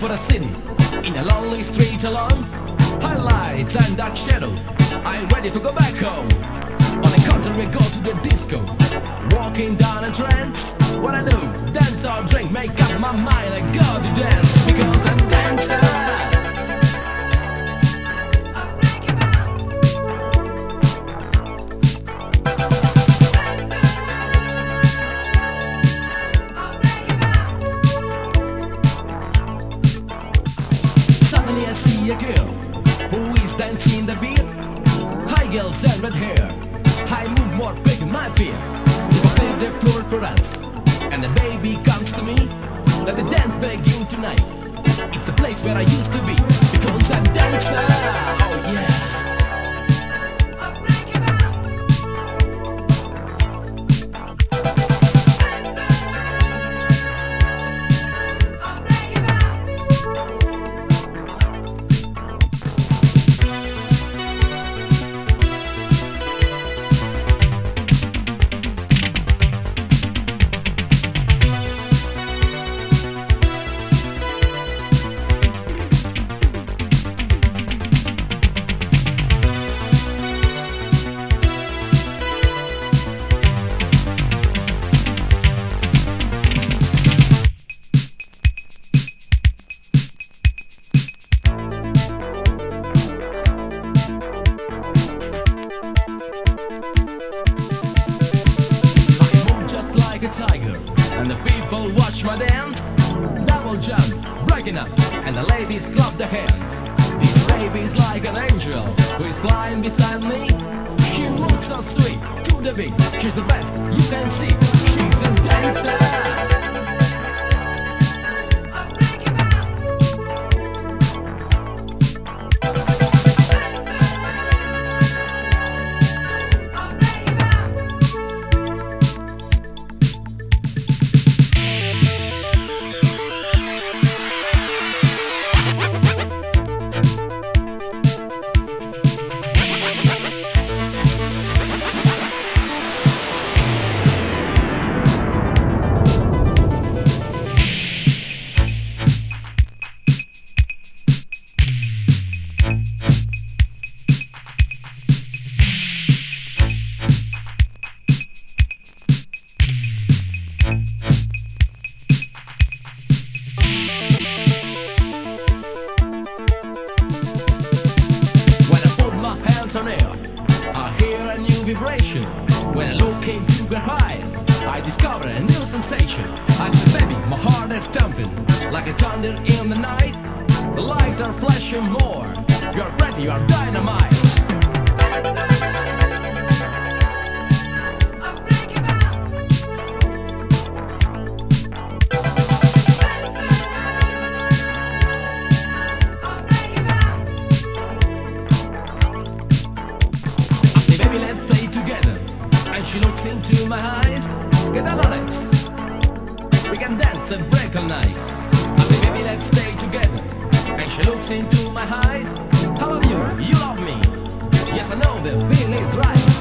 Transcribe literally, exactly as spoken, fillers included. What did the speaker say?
for a city, in a lonely street alone. Highlights and dark shadow, I'm ready to go back home. On the contrary, go to the disco, walking down a trance. What I do, dance or drink, make up my mind, I go to dance, because I'm dancer. I see a girl who is dancing the beat. High girls and red hair, I move more quick in my fear. They prepare the floor for us, and the baby comes to me. Let the dance begin tonight. It's the place where I used to be, because I'm dancer. Oh yeah. A tiger, and the people watch my dance. Double jump, breaking up, and the ladies clap their hands. This baby is like an angel who is flying beside me. She moves so sweet to the beat. She's the best you can see. She's a dancer. On air, I hear a new vibration. When I look into her eyes, I discover a new sensation. I say, baby, my heart is thumping like a thunder in the night. The lights are flashing more. You're ready, you're dynamite. Baby, let's play together. And she looks into my eyes. Get down on it. We can dance and break all night. I say, baby, let's stay together. And she looks into my eyes. I love you, you love me. Yes, I know the feeling is right.